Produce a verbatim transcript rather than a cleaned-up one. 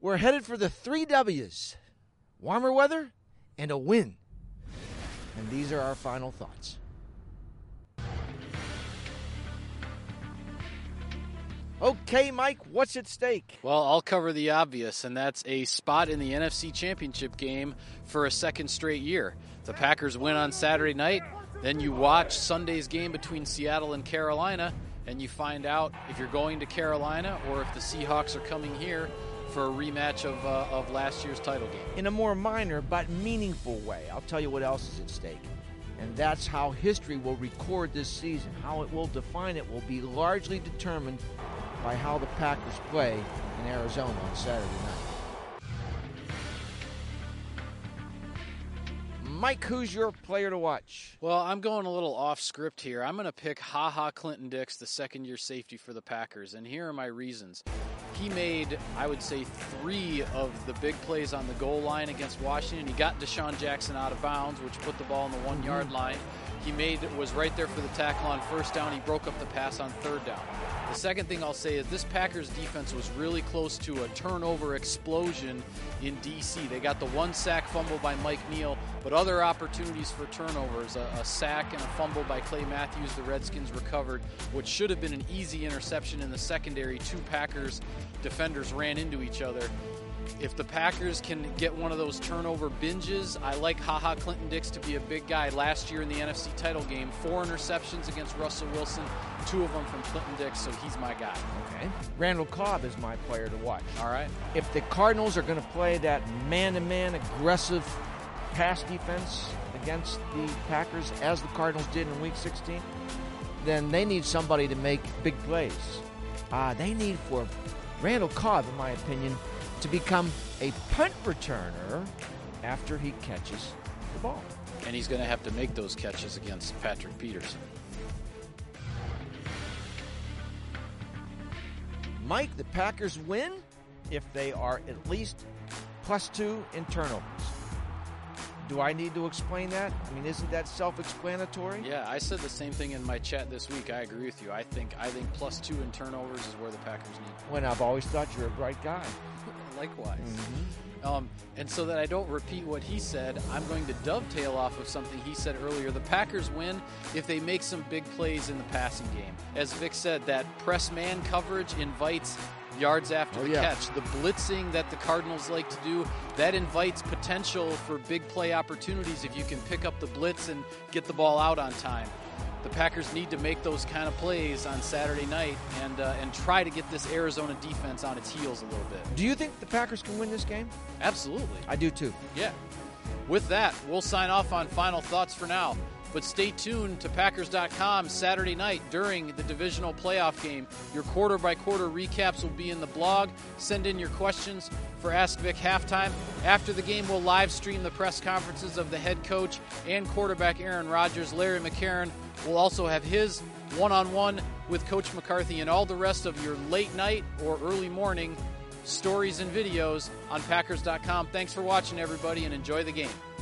We're headed for the three W's. Warmer weather and a win. And these are our final thoughts. Okay, Mike, what's at stake? Well, I'll cover the obvious, and that's a spot in the N F C Championship game for a second straight year. The Packers win on Saturday night, then you watch Sunday's game between Seattle and Carolina, and you find out if you're going to Carolina or if the Seahawks are coming here for a rematch of, uh, of last year's title game. In a more minor but meaningful way, I'll tell you what else is at stake. And that's how history will record this season. How it will define it will be largely determined by how the Packers play in Arizona on Saturday night. Mike, who's your player to watch? Well, I'm going a little off script here. I'm going to pick Ha Ha Clinton Dix, the second-year safety for the Packers, and here are my reasons. He made, I would say, three of the big plays on the goal line against Washington. He got Deshaun Jackson out of bounds, which put the ball on the one-yard line. He made was right there for the tackle on first down. He broke up the pass on third down. The second thing I'll say is this Packers defense was really close to a turnover explosion in D C. They got the one sack fumble by Mike Neal, but other opportunities for turnovers, a, a sack and a fumble by Clay Matthews, the Redskins recovered, which should have been an easy interception in the secondary. Two Packers defenders ran into each other. If the Packers can get one of those turnover binges, I like Ha Ha Clinton Dix to be a big guy. Last year in the N F C title game, four interceptions against Russell Wilson, two of them from Clinton Dix, so he's my guy. Okay. Randall Cobb is my player to watch. All right. If the Cardinals are going to play that man-to-man aggressive pass defense against the Packers, as the Cardinals did in Week sixteen, then they need somebody to make big plays. Uh, they need for Randall Cobb, in my opinion, to become a punt returner after he catches the ball. And he's going to have to make those catches against Patrick Peterson. Mike, the Packers win if they are at least plus two in turnovers. Do I need to explain that? I mean, isn't that self-explanatory? Yeah, I said the same thing in my chat this week. I agree with you. I think I think plus two in turnovers is where the Packers need. When I've always thought you're a bright guy. Likewise. Mm-hmm. Um, and so that I don't repeat what he said, I'm going to dovetail off of something he said earlier. The Packers win if they make some big plays in the passing game. As Vic said, that press man coverage invites yards after oh, the yeah. catch. The blitzing that the Cardinals like to do, that invites potential for big play opportunities if you can pick up the blitz and get the ball out on time. The Packers need to make those kind of plays on Saturday night and uh, and try to get this Arizona defense on its heels a little bit. Do you think the Packers can win this game? Absolutely. I do too. Yeah. With that, we'll sign off on final thoughts for now. But stay tuned to Packers dot com Saturday night during the divisional playoff game. Your quarter-by-quarter recaps will be in the blog. Send in your questions for Ask Vic Halftime. After the game, we'll live stream the press conferences of the head coach and quarterback Aaron Rodgers. Larry McCarron will also have his one-on-one with Coach McCarthy, and all the rest of your late night or early morning stories and videos on Packers dot com. Thanks for watching, everybody, and enjoy the game.